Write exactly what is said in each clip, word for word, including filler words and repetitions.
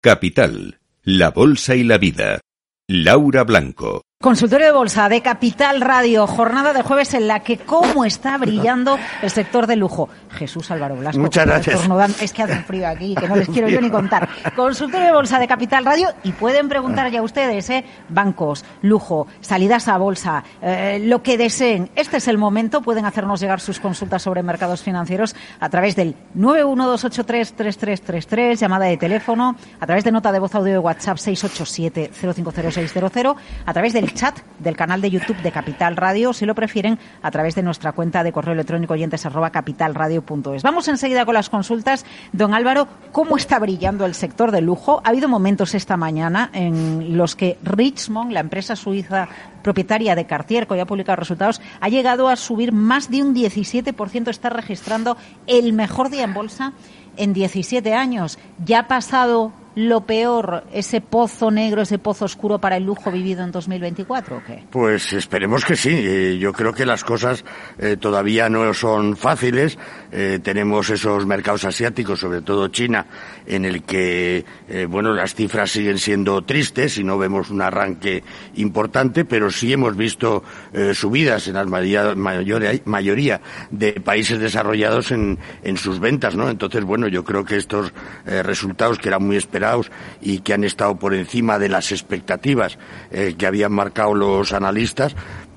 Capital, la bolsa y la vida. Laura Blanco. Consultorio de Bolsa de Capital Radio, jornada de jueves en la que cómo está brillando el sector de lujo. Jesús Álvaro Blasco. Muchas gracias. Es que hace frío aquí, que no les quiero yo ni contar. Consultorio de Bolsa de Capital Radio y pueden preguntar ya ustedes, ¿eh? Bancos, lujo, salidas a bolsa, eh, lo que deseen. Este es el momento, pueden hacernos llegar sus consultas sobre mercados financieros a través del nueve uno dos ocho tres tres tres tres tres, llamada de teléfono, a través de nota de voz audio de WhatsApp seis ocho siete cero cinco cero seis cero cero, a través del chat del canal de YouTube de Capital Radio, si lo prefieren, a través de nuestra cuenta de correo electrónico oyentes arroba capitalradio punto es. Vamos enseguida con las consultas. Don Álvaro, ¿cómo está brillando el sector del lujo? Ha habido momentos esta mañana en los que Richemont, la empresa suiza propietaria de Cartier, que hoy ha publicado resultados, ha llegado a subir más de un diecisiete por ciento, está registrando el mejor día en bolsa en diecisiete años. ¿Ya ha pasado lo peor, ese pozo negro, ese pozo oscuro para el lujo vivido en dos mil veinticuatro o qué? Pues esperemos que sí. Eh, yo creo que las cosas eh, todavía no son fáciles. Eh, tenemos esos mercados asiáticos, sobre todo China, en el que, eh, bueno, las cifras siguen siendo tristes y no vemos un arranque importante, pero sí hemos visto eh, subidas en la mayoría, mayoría, mayoría de países desarrollados en, en sus ventas, ¿no? Entonces, bueno, yo creo que estos eh, resultados que eran muy esperados y que han estado por encima de las expectativas eh, que habían marcado los analistas,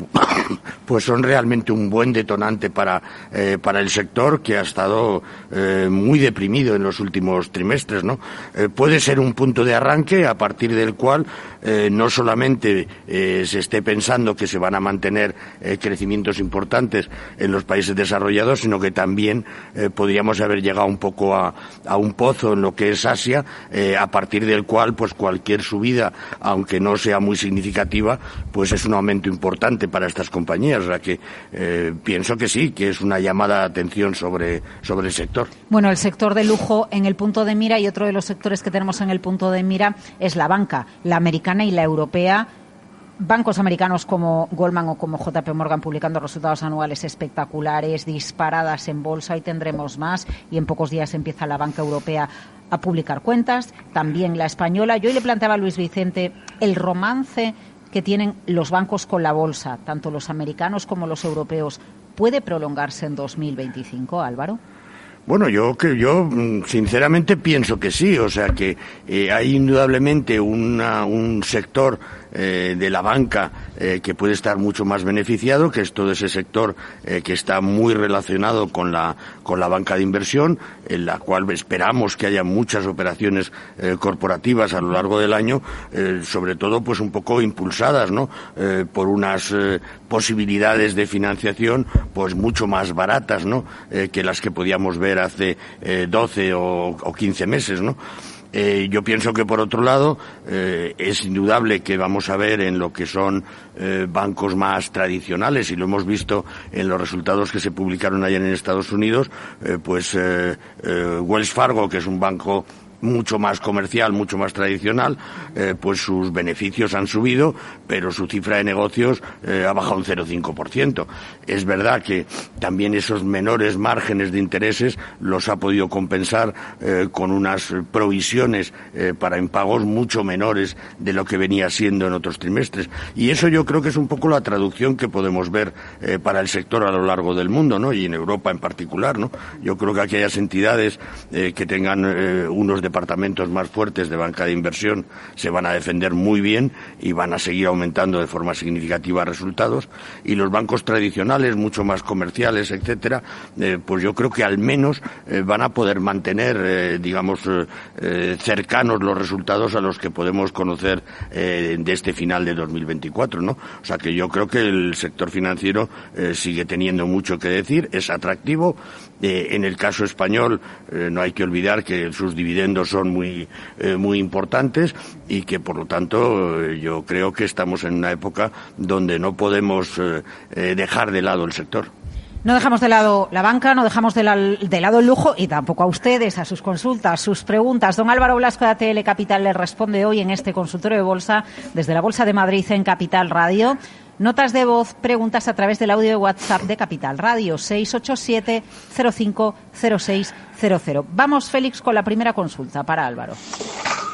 pues son realmente un buen detonante para eh, para el sector, que ha estado eh, muy deprimido en los últimos trimestres, ¿no? Eh, puede ser un punto de arranque a partir del cual eh, no solamente eh, se esté pensando que se van a mantener eh, crecimientos importantes en los países desarrollados, sino que también eh, podríamos haber llegado un poco a, a un pozo en lo que es Asia, eh, a partir del cual pues cualquier subida, aunque no sea muy significativa, pues es un aumento importante para estas compañías. O sea que eh, pienso que sí, que es una llamada de atención sobre, sobre el sector. Bueno, el sector de lujo en el punto de mira, y otro de los sectores que tenemos en el punto de mira es la banca, la americana y la europea. Bancos americanos como Goldman o como J P Morgan publicando resultados anuales espectaculares, disparadas en bolsa, y tendremos más, y en pocos días empieza la banca europea a publicar cuentas, también la española. Yo hoy le planteaba a Luis Vicente el romance que tienen los bancos con la bolsa, tanto los americanos como los europeos. ¿Puede prolongarse en dos mil veinticinco, Álvaro? Bueno, yo que yo sinceramente pienso que sí, o sea que eh, hay indudablemente una, un sector eh, de la banca eh, que puede estar mucho más beneficiado, que es todo ese sector eh, que está muy relacionado con la con la banca de inversión, en la cual esperamos que haya muchas operaciones eh, corporativas a lo largo del año, eh, sobre todo pues un poco impulsadas, ¿no? Eh, por unas eh, posibilidades de financiación pues mucho más baratas, ¿no? Eh, que las que podíamos ver hace eh, doce o, o quince meses, ¿no? Eh, yo pienso que, por otro lado, eh, es indudable que vamos a ver en lo que son eh, bancos más tradicionales, y lo hemos visto en los resultados que se publicaron ayer en Estados Unidos, eh, pues eh, eh, Wells Fargo, que es un banco mucho más comercial, mucho más tradicional, eh, pues sus beneficios han subido, pero su cifra de negocios eh, ha bajado un cero coma cinco por ciento. Es verdad que también esos menores márgenes de intereses los ha podido compensar eh, con unas provisiones eh, para impagos mucho menores de lo que venía siendo en otros trimestres. Y eso yo creo que es un poco la traducción que podemos ver eh, para el sector a lo largo del mundo, ¿no? Y en Europa en particular, ¿no? Yo creo que aquellas entidades eh, que tengan eh, unos departamentos más fuertes de banca de inversión se van a defender muy bien y van a seguir aumentando de forma significativa resultados, y los bancos tradicionales, mucho más comerciales, etcétera, eh, pues yo creo que al menos eh, van a poder mantener, eh, digamos, eh, eh, cercanos los resultados a los que podemos conocer eh, de este final de dos mil veinticuatro, ¿no? O sea que yo creo que el sector financiero eh, sigue teniendo mucho que decir, es atractivo. Eh, en el caso español eh, no hay que olvidar que sus dividendos son muy eh, muy importantes, y que por lo tanto eh, yo creo que estamos en una época donde no podemos eh, eh, dejar de lado el sector. No dejamos de lado la banca, no dejamos de, la, de lado el lujo, y tampoco a ustedes, a sus consultas, sus preguntas. Don Álvaro Blasco de A T L Capital les responde hoy en este consultorio de bolsa desde la Bolsa de Madrid en Capital Radio. Notas de voz, preguntas a través del audio de WhatsApp de Capital Radio, seis ocho siete cero cinco cero seis cero cero. Vamos, Félix, con la primera consulta para Álvaro.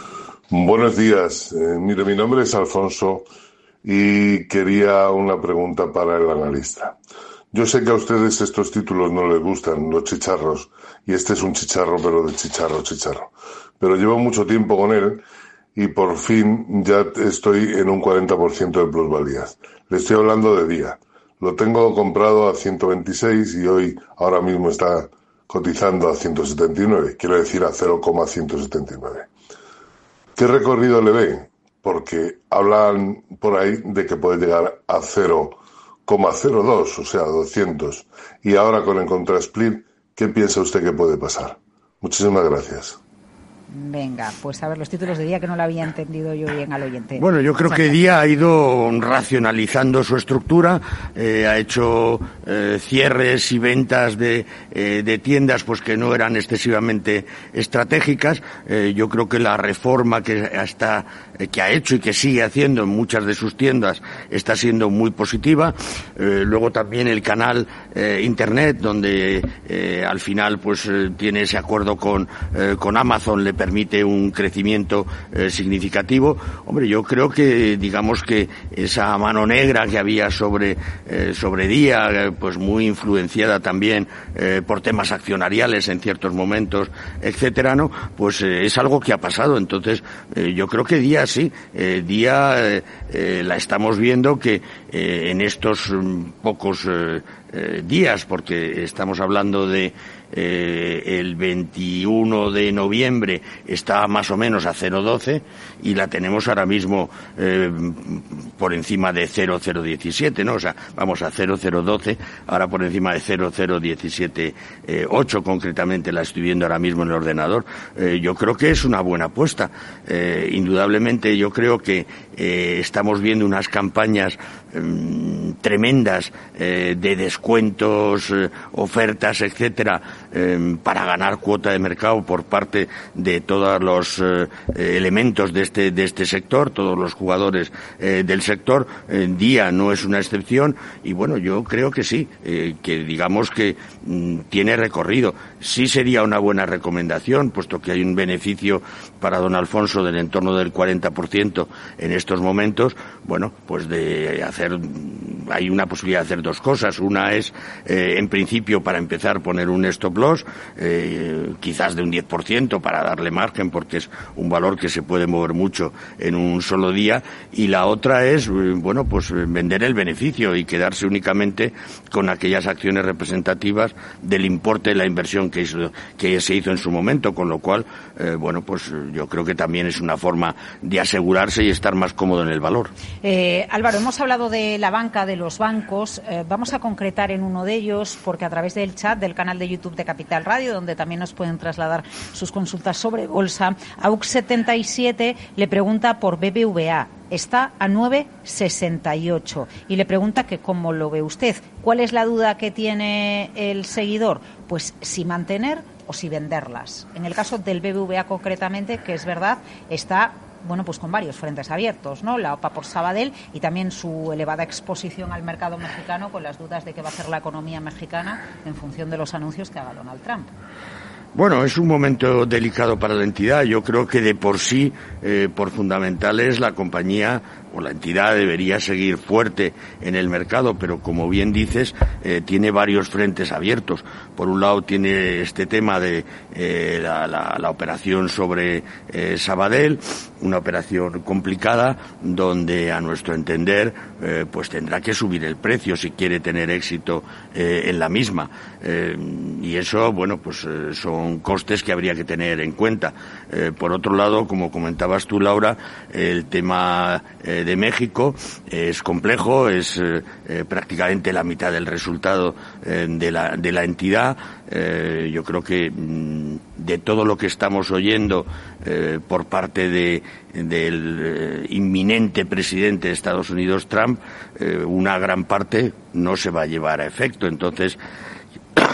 Buenos días. Eh, mire, mi nombre es Alfonso y quería una pregunta para el analista. Yo sé que a ustedes estos títulos no les gustan, los chicharros, y este es un chicharro, pero de chicharro, chicharro. Pero llevo mucho tiempo con él y por fin ya estoy en un cuarenta por ciento de plusvalías. Le estoy hablando de día. Lo tengo comprado a ciento veintiséis y hoy, ahora mismo está cotizando a ciento setenta y nueve, quiero decir a cero coma ciento setenta y nueve. ¿Qué recorrido le ven? Porque hablan por ahí de que puede llegar a cero coma cero dos, o sea, doscientos. Y ahora con el contrasplit, ¿qué piensa usted que puede pasar? Muchísimas gracias. Venga, pues a ver, los títulos de día, que no lo había entendido yo bien al oyente. Bueno, yo creo que Día ha ido racionalizando su estructura, eh, ha hecho eh, cierres y ventas de, eh, de tiendas pues que no eran excesivamente estratégicas. Eh, yo creo que la reforma que hasta eh, que ha hecho y que sigue haciendo en muchas de sus tiendas está siendo muy positiva. Eh, luego también el canal eh, internet, donde eh, al final pues eh, tiene ese acuerdo con eh, con Amazon, le permite un crecimiento eh, significativo. Hombre, yo creo que, digamos que esa mano negra que había sobre eh, sobre Día, eh, pues muy influenciada también eh, por temas accionariales en ciertos momentos, etcétera, ¿no? Pues eh, es algo que ha pasado. Entonces, eh, yo creo que Día sí, eh, Día eh, eh, la estamos viendo que eh, en estos um, pocos eh, eh, días, porque estamos hablando de Eh, el veintiuno de noviembre está más o menos a cero coma doce y la tenemos ahora mismo eh, por encima de cero coma cero diecisiete, ¿no? O sea, vamos a cero coma cero doce, ahora por encima de cero coma cero diecisiete ocho concretamente la estoy viendo ahora mismo en el ordenador. Eh, yo creo que es una buena apuesta. Eh, indudablemente yo creo que eh, estamos viendo unas campañas eh, tremendas eh, de descuentos, eh, ofertas, etcétera, Eh, para ganar cuota de mercado por parte de todos los eh, elementos de este de este sector, todos los jugadores eh, del sector. Eh, Día no es una excepción y bueno, yo creo que sí, eh, que digamos que mm, tiene recorrido. Sí sería una buena recomendación, puesto que hay un beneficio para don Alfonso del entorno del cuarenta por ciento en estos momentos. Bueno, pues de hacer, hay una posibilidad de hacer dos cosas. Una es, eh, en principio, para empezar, poner un stop loss, eh, quizás de un diez por ciento para darle margen, porque es un valor que se puede mover mucho en un solo día. Y la otra es, bueno, pues vender el beneficio y quedarse únicamente con aquellas acciones representativas del importe de la inversión que hizo, que se hizo en su momento, con lo cual, eh, bueno, pues yo creo que también es una forma de asegurarse y estar más cómodo en el valor. Eh, Álvaro, hemos hablado de la banca, de los bancos. Eh, vamos a concretar en uno de ellos, porque a través del chat del canal de YouTube de Capital Radio, donde también nos pueden trasladar sus consultas sobre bolsa, A U X setenta y siete le pregunta por B B V A. Está a nueve coma sesenta y ocho y le pregunta que cómo lo ve usted. ¿Cuál es la duda que tiene el seguidor? Pues si mantener o si venderlas. En el caso del B B V A concretamente, que es verdad, está, bueno, pues con varios frentes abiertos, ¿no? La OPA por Sabadell y también su elevada exposición al mercado mexicano, con las dudas de qué va a hacer la economía mexicana en función de los anuncios que haga Donald Trump. Bueno, es un momento delicado para la entidad. Yo creo que de por sí, eh, por fundamentales, la compañía o la entidad debería seguir fuerte en el mercado, pero como bien dices, eh, tiene varios frentes abiertos. Por un lado tiene este tema de eh, la, la, la operación sobre eh, Sabadell, una operación complicada donde, a nuestro entender, eh, pues tendrá que subir el precio si quiere tener éxito eh, en la misma. Eh, y eso, bueno, pues eh, son costes que habría que tener en cuenta. Eh, por otro lado, como comentabas tú, Laura, el tema eh, de México es complejo, es eh, eh, prácticamente la mitad del resultado eh, de la de la entidad. Eh, yo creo que mm, de todo lo que estamos oyendo eh, por parte de del eh, inminente presidente de Estados Unidos, Trump, eh, una gran parte no se va a llevar a efecto. Entonces,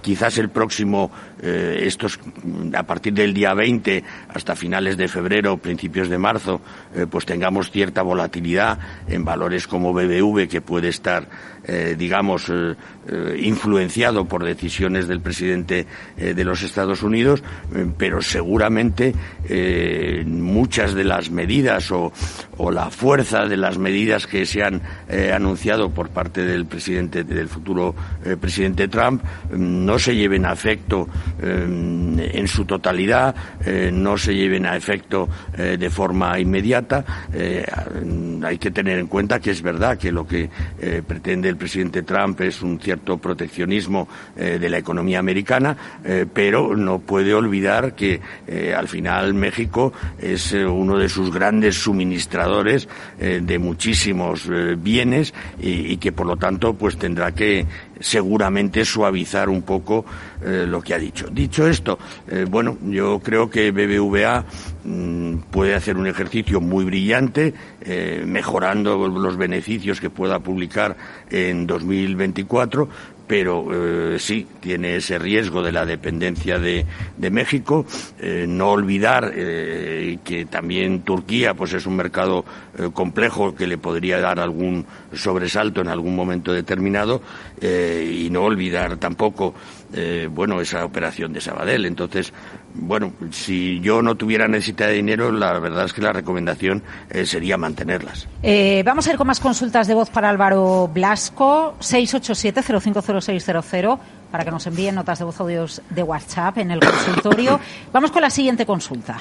quizás el próximo, eh, estos, a partir del día veinte hasta finales de febrero, principios de marzo, eh, pues tengamos cierta volatilidad en valores como B B V, que puede estar, eh, digamos, eh, eh, influenciado por decisiones del presidente eh, de los Estados Unidos, eh, pero seguramente eh, muchas de las medidas o, o la fuerza de las medidas que se han eh, anunciado por parte del presidente, del futuro eh, presidente Trump, no se lleven a efecto eh, en su totalidad, eh, no se lleven a efecto eh, de forma inmediata. Eh, hay que tener en cuenta que es verdad que lo que eh, pretende el presidente Trump es un cierto proteccionismo eh, de la economía americana, eh, pero no puede olvidar que eh, al final México es eh, uno de sus grandes suministradores eh, de muchísimos eh, bienes y, y que por lo tanto pues tendrá que seguramente suavizar un poco eh, lo que ha dicho. Dicho esto, eh, bueno, yo creo que B B V A mmm, puede hacer un ejercicio muy brillante, eh, mejorando los beneficios que pueda publicar en dos mil veinticuatro, pero eh, sí, tiene ese riesgo de la dependencia de, de México. Eh, no olvidar eh, que también Turquía pues es un mercado eh, complejo que le podría dar algún sobresalto en algún momento determinado, eh, y no olvidar tampoco eh, bueno, esa operación de Sabadell. Entonces, bueno, si yo no tuviera necesidad de dinero, la verdad es que la recomendación eh, sería mantenerlas. Eh, vamos a ir con más consultas de voz para Álvaro Blasco. seis ocho siete cero cinco cero seis cero cero para que nos envíen notas de voz, audios de WhatsApp en el consultorio. Vamos con la siguiente consulta.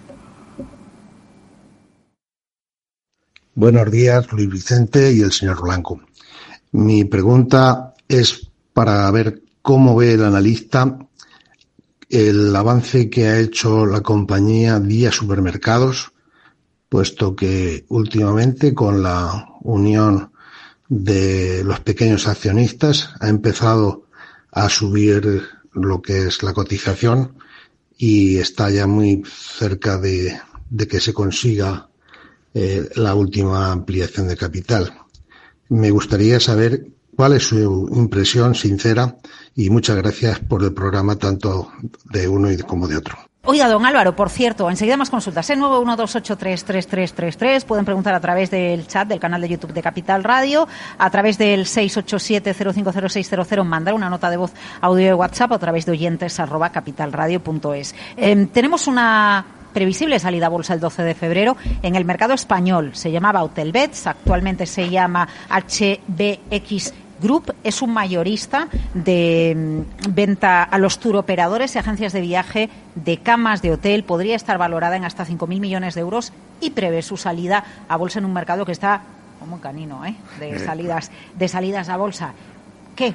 Buenos días, Luis Vicente y el señor Blanco. Mi pregunta es para ver cómo ve el analista el avance que ha hecho la compañía Día Supermercados, puesto que últimamente con la unión de los pequeños accionistas ha empezado a subir lo que es la cotización y está ya muy cerca de, de que se consiga eh, la última ampliación de capital. Me gustaría saber cuál es su impresión sincera y muchas gracias por el programa tanto de uno como de otro. Oiga, don Álvaro, por cierto, enseguida más consultas. En nueve uno dos ocho tres tres tres tres tres pueden preguntar a través del chat del canal de YouTube de Capital Radio, a través del seis ocho siete cero cinco cero seis cero cero, mandar una nota de voz, audio de WhatsApp, a través de oyentes arroba capitalradio punto es. Eh, tenemos una previsible salida a bolsa el doce de febrero en el mercado español. Se llamaba Hotelbeds, actualmente se llama H B X Group. Es un mayorista de venta a los turoperadores y agencias de viaje de camas de hotel. Podría estar valorada en hasta cinco mil millones de euros y prevé su salida a bolsa en un mercado que está como un canino, ¿eh? de salidas de salidas a bolsa. ¿Qué?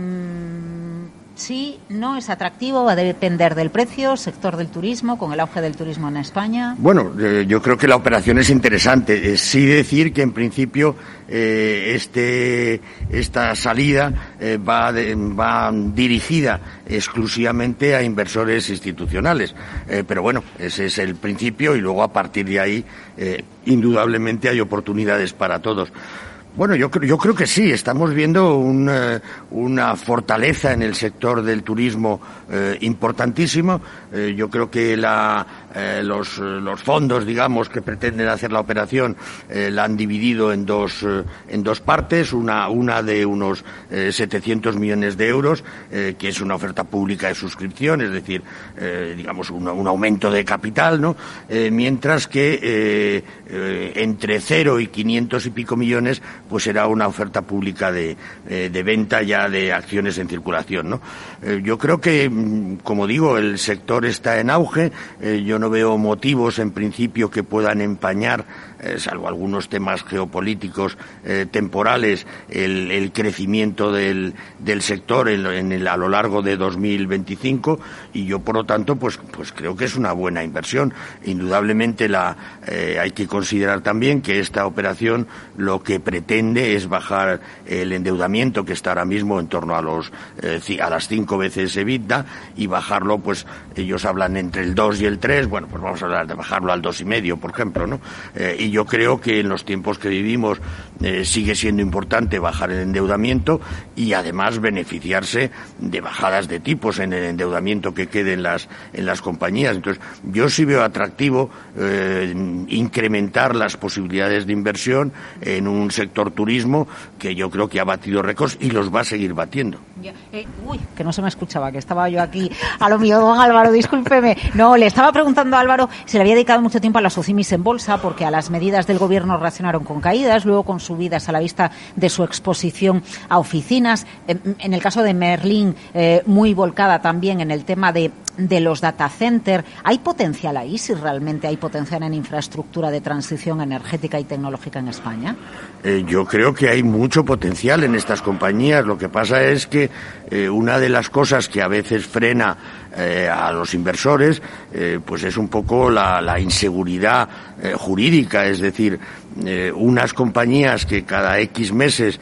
Mm, sí, no es atractivo, va a depender del precio, sector del turismo, con el auge del turismo en España. Bueno, eh, yo creo que la operación es interesante. Eh, sí decir que en principio eh, este esta salida eh, va de, va dirigida exclusivamente a inversores institucionales. Eh, pero bueno, ese es el principio y luego a partir de ahí eh, indudablemente hay oportunidades para todos. Bueno, yo creo, yo creo que sí. Estamos viendo un, eh, una fortaleza en el sector del turismo eh, importantísimo. Eh, yo creo que la, eh, los, los fondos, digamos, que pretenden hacer la operación eh, la han dividido en dos, eh, en dos partes. Una, una de unos eh, setecientos millones de euros, eh, que es una oferta pública de suscripción, es decir, eh, digamos, un, un aumento de capital, ¿no? Eh, mientras que eh, eh, entre cero y quinientos y pico millones pues será una oferta pública de, eh, de venta ya de acciones en circulación, ¿no? Eh, yo creo que, como digo, el sector está en auge. Eh, yo no veo motivos, en principio, que puedan empañar, eh, salvo algunos temas geopolíticos eh, temporales, el, el crecimiento del, del sector en, en el, a lo largo de dos mil veinticinco, y yo, por lo tanto, pues, pues creo que es una buena inversión. Indudablemente la, eh, hay que considerar también que esta operación lo que pretende es bajar el endeudamiento, que está ahora mismo en torno a los eh, a las cinco veces EBITDA, y bajarlo, pues ellos hablan entre el dos y el tres, bueno, bueno, pues vamos a hablar de bajarlo al dos y medio, por ejemplo, ¿no? Eh, y yo creo que en los tiempos que vivimos eh, sigue siendo importante bajar el endeudamiento y además beneficiarse de bajadas de tipos en el endeudamiento que quede en las en las compañías. Entonces, yo sí veo atractivo eh, incrementar las posibilidades de inversión en un sector turismo que yo creo que ha batido récords y los va a seguir batiendo. Eh, uy, que no se me escuchaba, que estaba yo aquí a lo mío, don Álvaro, discúlpeme. No, le estaba preguntando a Álvaro si le había dedicado mucho tiempo a las OCIMIS en bolsa, porque a las medidas del gobierno reaccionaron con caídas, luego con subidas a la vista de su exposición a oficinas. En el caso de Merlin, eh, muy volcada también en el tema de de los data centers. ¿Hay potencial ahí, si realmente hay potencial en infraestructura de transición energética y tecnológica en España? Eh, yo creo que hay mucho potencial en estas compañías. Lo que pasa es que eh, una de las cosas que a veces frena eh, a los inversores eh, pues es un poco la, la inseguridad eh, jurídica, es decir, eh, unas compañías que cada X meses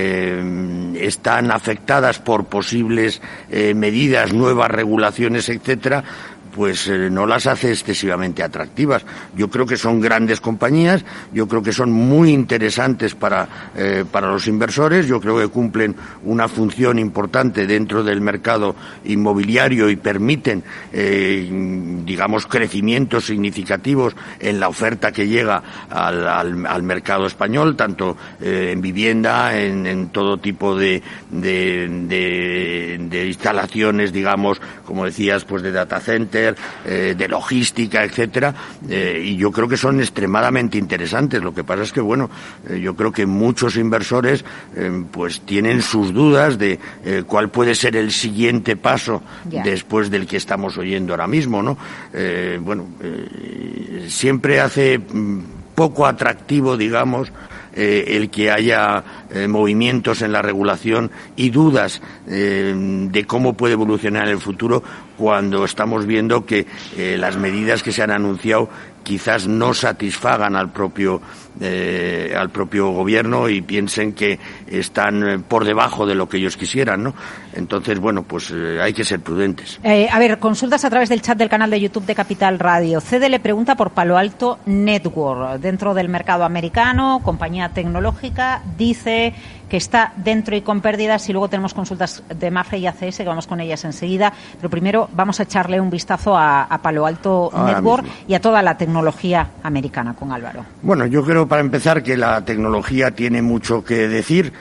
eh, están afectadas por posibles eh, medidas, nuevas regulaciones, etcétera, pues eh, no las hace excesivamente atractivas. Yo creo que son grandes compañías, yo creo que son muy interesantes para, eh, para los inversores, yo creo que cumplen una función importante dentro del mercado inmobiliario y permiten, eh, digamos, crecimientos significativos en la oferta que llega al, al, al mercado español, tanto eh, en vivienda, en, en todo tipo de, de, de, de instalaciones, digamos, como decías, pues de data center, Eh, de logística, etcétera, eh, y yo creo que son extremadamente interesantes. Lo que pasa es que, bueno, eh, yo creo que muchos inversores eh, pues tienen sus dudas de eh, cuál puede ser el siguiente paso yeah. después del que estamos oyendo ahora mismo, ¿no? Eh, bueno, eh, siempre hace mm, poco atractivo, digamos, Eh, el que haya eh, movimientos en la regulación y dudas eh, de cómo puede evolucionar el futuro cuando estamos viendo que eh, las medidas que se han anunciado quizás no satisfagan al propio eh, al propio gobierno y piensen que están por debajo de lo que ellos quisieran, ¿no? Entonces, bueno, pues eh, hay que ser prudentes. Eh, a ver, consultas a través del chat del canal de YouTube de Capital Radio. C D le pregunta por Palo Alto Network, dentro del mercado americano, compañía tecnológica, dice que está dentro y con pérdidas, y luego tenemos consultas de Mafre y A C S, que vamos con ellas enseguida, pero primero vamos a echarle un vistazo a, a Palo Alto Ahora Network mismo. Y a toda la tecnología americana con Álvaro. Bueno, yo creo, para empezar, que la tecnología tiene mucho que decir.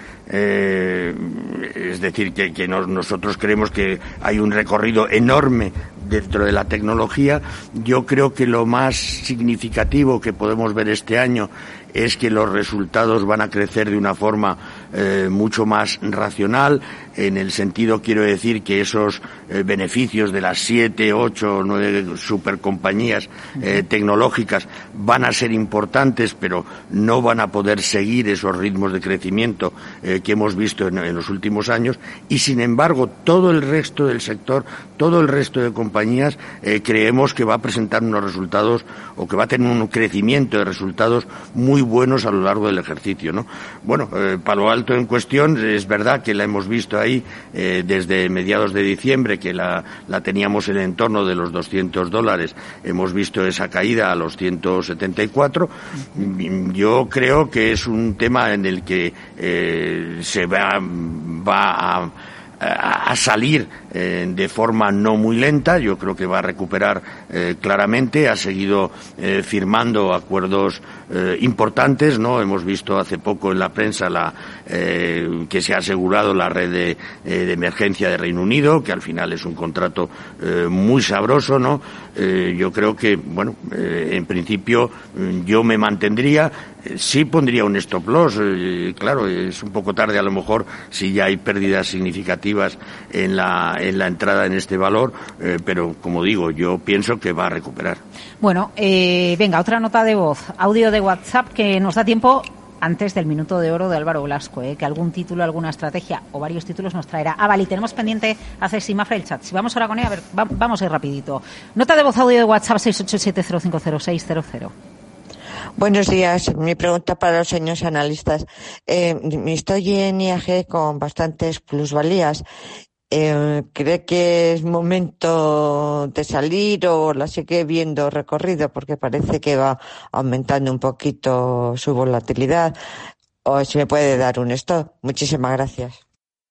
Eh, es decir, que, que nos, nosotros creemos que hay un recorrido enorme dentro de la tecnología. Yo creo que lo más significativo que podemos ver este año es que los resultados van a crecer de una forma eh, mucho más racional, en el sentido, quiero decir, que esos eh, beneficios de las siete, ocho, nueve supercompañías eh, tecnológicas van a ser importantes, pero no van a poder seguir esos ritmos de crecimiento eh, que hemos visto en, en los últimos años, y sin embargo todo el resto del sector, todo el resto de compañías eh, creemos que va a presentar unos resultados, o que va a tener un crecimiento de resultados muy buenos a lo largo del ejercicio, ¿no? Bueno, eh, Palo Alto en cuestión, es verdad que la hemos visto ahí eh, desde mediados de diciembre, que la, la teníamos en el entorno de los doscientos dólares, hemos visto esa caída a los ciento setenta y cuatro. Yo creo que es un tema en el que eh, se va, va a a salir eh, de forma no muy lenta. Yo creo que va a recuperar eh, claramente. Ha seguido eh, firmando acuerdos eh, importantes, ¿no? Hemos visto hace poco en la prensa la eh, que se ha asegurado la red de, eh, de emergencia de Reino Unido, que al final es un contrato eh, muy sabroso, ¿no? Eh, yo creo que, bueno, eh, en principio yo me mantendría. Sí pondría un stop loss, eh, claro, es un poco tarde a lo mejor si ya hay pérdidas significativas en la, en la entrada en este valor, eh, pero como digo, yo pienso que va a recuperar. Bueno, eh, venga, otra nota de voz, audio de WhatsApp que nos da tiempo antes del minuto de oro de Álvaro Blasco, eh, que algún título, alguna estrategia o varios títulos nos traerá. Ah, vale, tenemos pendiente a Ceci Mafra el chat. Si vamos ahora con ella, a ver, va, vamos a ir rapidito. Nota de voz, audio de WhatsApp seis ocho siete cero cinco cero seis cero cero. Buenos días. Mi pregunta para los señores analistas. Eh, estoy en I A G con bastantes plusvalías Eh, ¿Cree que es momento de salir o la sigue viendo recorrido? Porque parece que va aumentando un poquito su volatilidad. O si me puede dar un stop. Muchísimas gracias.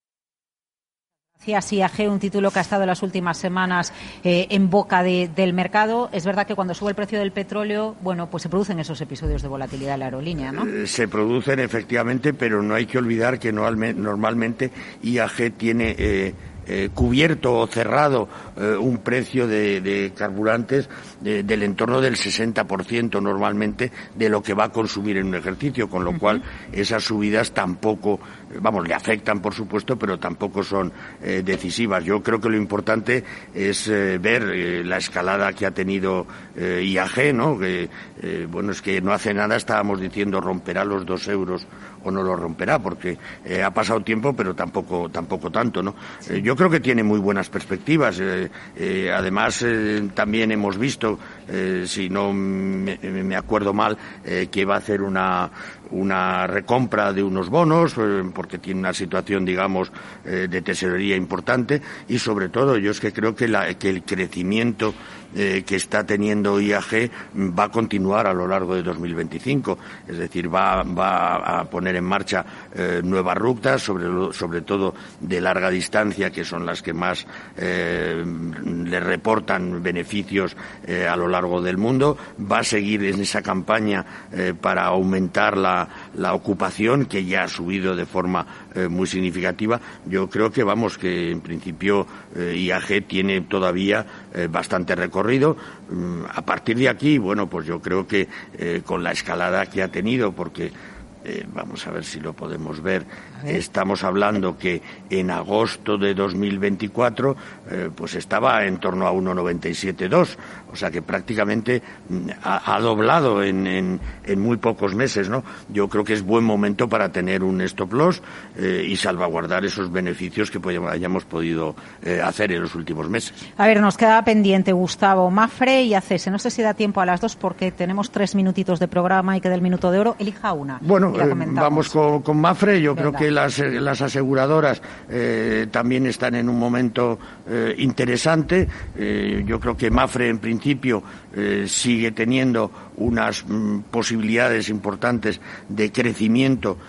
Gracias, I A G, un título que ha estado en las últimas semanas eh, en boca de, del mercado. Es verdad que cuando sube el precio del petróleo, bueno, pues se producen esos episodios de volatilidad en la aerolínea, ¿no? Eh, se producen efectivamente, pero no hay que olvidar que no, normalmente I A G tiene eh, eh, cubierto o cerrado eh, un precio de, de carburantes de, del entorno del sesenta por ciento normalmente de lo que va a consumir en un ejercicio, con lo uh-huh. cual esas subidas tampoco, vamos, le afectan por supuesto, pero tampoco son eh, decisivas. Yo creo que lo importante es eh, ver eh, la escalada que ha tenido eh, I A G, ¿no? Que, eh, bueno, es que no hace nada estábamos diciendo romperá los dos euros o no lo romperá, porque eh, ha pasado tiempo, pero tampoco tampoco tanto, ¿no? Sí. Eh, yo creo que tiene muy buenas perspectivas. Eh, eh, además, eh, también hemos visto, eh, si no me, me acuerdo mal, eh, que va a hacer una una recompra de unos bonos, eh, porque tiene una situación, digamos, eh, de tesorería importante, y sobre todo yo es que creo que, la, que el crecimiento eh, que está teniendo I A G va a continuar a lo largo de dos mil veinticinco, es decir, va, va a poner en marcha eh, nuevas rutas, sobre, sobre todo de larga distancia, que son las que más eh, le reportan beneficios eh, a lo largo del mundo. Va a seguir en esa campaña eh, para aumentar la la ocupación, que ya ha subido de forma eh, muy significativa. Yo creo que, vamos, que en principio eh, I A G tiene todavía eh, bastante recorrido. Mm, a partir de aquí, bueno, pues yo creo que eh, con la escalada que ha tenido, porque Eh, vamos a ver si lo podemos ver. Estamos hablando que en agosto de dos mil veinticuatro eh, pues estaba en torno a uno noventa y siete dos, o sea que prácticamente ha, ha doblado en, en, en muy pocos meses, ¿no? Yo creo que es buen momento para tener un stop loss eh, y salvaguardar esos beneficios que hayamos podido eh, hacer en los últimos meses. A ver, nos queda pendiente, Gustavo, Mafre y A C S. No sé si da tiempo a las dos porque tenemos tres minutitos de programa y queda el minuto de oro. Elija una. Bueno, eh, vamos con, con Mafre. Yo Venga. creo que las, las aseguradoras eh, también están en un momento eh, interesante. Eh, yo creo que Mafre en principio eh, sigue teniendo unas mm, posibilidades importantes de crecimiento,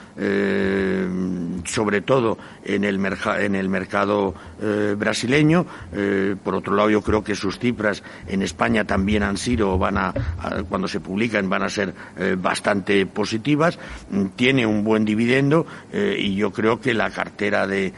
eh, sobre todo en el, merja, en el mercado eh, brasileño. Eh, por otro lado, yo creo que sus cifras en España también han sido, van a, a cuando se publican, van a ser eh, bastante positivas. Tiene un buen dividendo eh, y yo creo que la cartera de,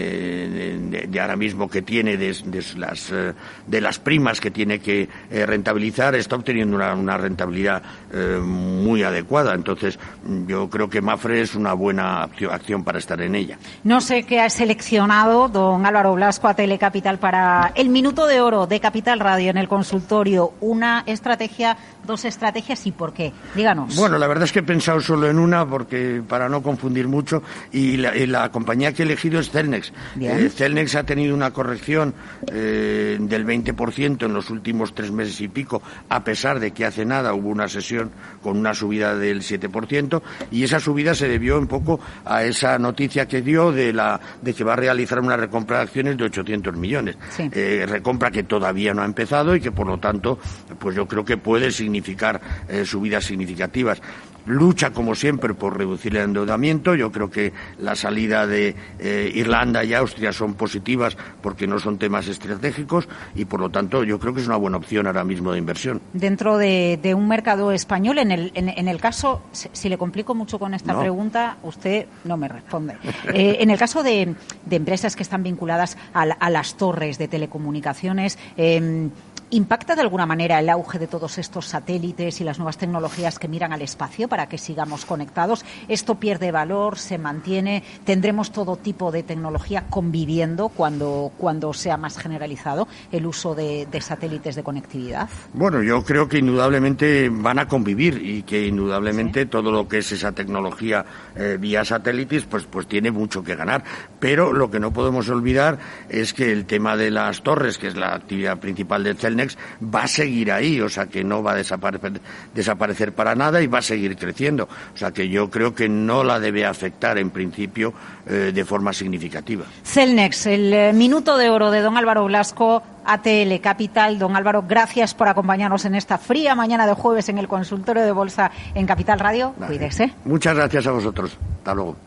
eh, de, de ahora mismo que tiene de, de las eh, de las primas que tiene que eh, rentabilizar está obteniendo una, una rentabilidad eh, muy adecuada. Entonces yo creo que Mafre es una buena acción, acción para estar en ella. No sé qué ha seleccionado don Álvaro Blasco a Telecapital para el minuto de oro de Capital Radio en el consultorio. Una estrategia, dos estrategias y por qué. Díganos. Bueno, la verdad es que he pensado solo en una porque para no confundir mucho, y la, y la compañía que he elegido es Celnex. Eh, Celnex ha tenido una corrección eh, del veinte por ciento en los últimos tres meses y pico, a pesar de que hace nada hubo una sesión con una subida del siete por ciento, y esa subida se debió un poco a esa noticia que dio de la de que va a realizar una recompra de acciones de ochocientos millones. Sí. Eh, recompra que todavía no ha empezado y que, por lo tanto, pues yo creo que puede significar eh, subidas significativas. Lucha, como siempre, por reducir el endeudamiento. Yo creo que la salida de eh, Irlanda y Austria son positivas porque no son temas estratégicos y, por lo tanto, yo creo que es una buena opción ahora mismo de inversión. Dentro de, de un mercado español, en el, en, en el caso, si le complico mucho con esta no. pregunta, usted no me responde. Eh, en el caso de, de empresas que están vinculadas a, a las torres de telecomunicaciones, eh, ¿impacta de alguna manera el auge de todos estos satélites y las nuevas tecnologías que miran al espacio para que sigamos conectados? ¿Esto pierde valor, se mantiene? ¿Tendremos todo tipo de tecnología conviviendo cuando, cuando sea más generalizado el uso de, de satélites de conectividad? Bueno, yo creo que indudablemente van a convivir y que indudablemente ¿Sí? todo lo que es esa tecnología eh, vía satélites pues, pues tiene mucho que ganar. Pero lo que no podemos olvidar es que el tema de las torres, que es la actividad principal del C E L Celnex va a seguir ahí, o sea que no va a desaparecer, desaparecer para nada y va a seguir creciendo. O sea que yo creo que no la debe afectar en principio eh, de forma significativa. Celnex, el eh, minuto de oro de don Álvaro Blasco, A T L Capital. Don Álvaro, gracias por acompañarnos en esta fría mañana de jueves en el consultorio de bolsa en Capital Radio. Vale. Cuídese. Muchas gracias a vosotros. Hasta luego.